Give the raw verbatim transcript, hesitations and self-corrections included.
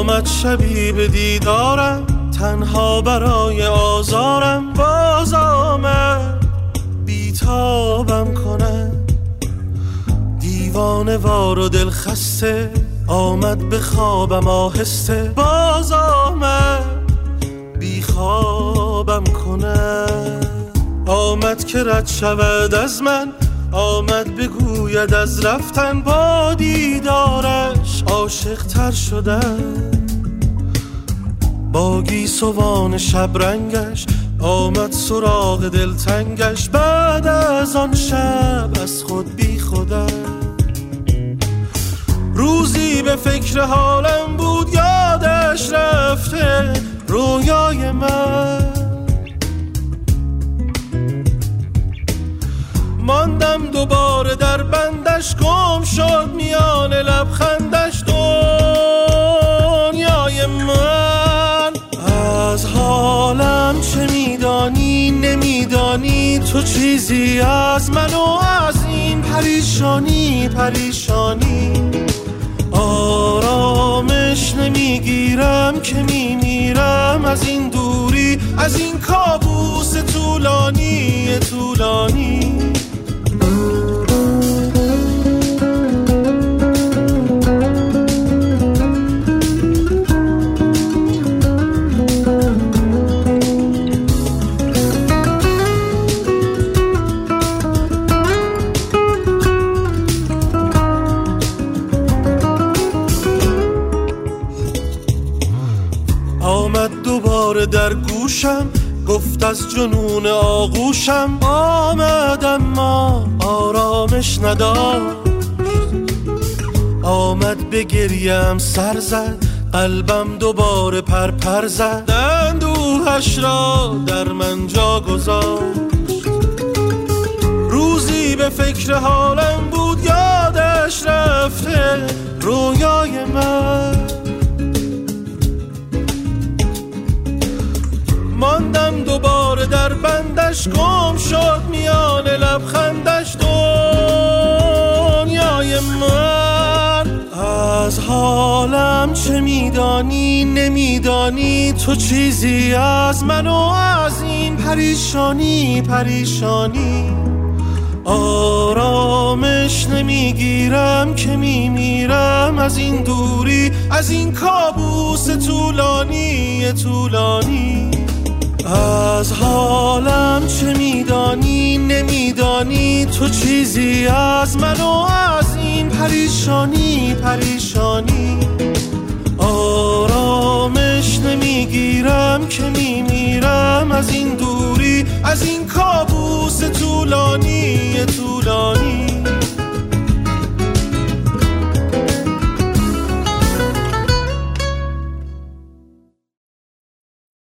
آمد شبی به دیدارم، تنها برای آزارم باز آمد بیتابم کنم. دیوانه وار و دل خسته آمد به خوابم آهسته، باز آمد بی خوابم کنم. آمد که رد شود از من، آمد بگوید از رفتن، با دیدارش عاشق تر شدم. با گیسوان شب رنگش آمد سراغ دلتنگش، بعد از آن شب از خود بی خودم. روزی به فکر حالم بود یادش رفته رویای من، ماندم دوباره در بندش، گم شد میان لبخندش دنیای من. از حالم چه میدانی نمیدانی تو چیزی از من و از این پریشانی پریشانی. آرامش نمیگیرم که میمیرم از این دوری، از این کابوس طولانی طولانی. آمد دوباره در گوشم، گفت از جنون آغوشم، آمد اما آرامش نداشت. آمد به گریم سر زد، قلبم دوباره پر پر زد، اندوهش را در من جا گذاشت. روزی به فکر حالم بود یادش رفته رویای من، ماندم دوباره در بندش، گم شد میان لبخندش دنیای من. از حالم چه میدانی نمیدانی تو چیزی از من و از این پریشانی پریشانی. آرامش نمیگیرم که میمیرم از این دوری، از این کابوس طولانی طولانی. از حالم چه میدانی نمیدانی تو چیزی از من و از این پریشانی پریشانی. آرامش نمیگیرم که میمیرم از این دوری، از این کابوس طولانی طولانی.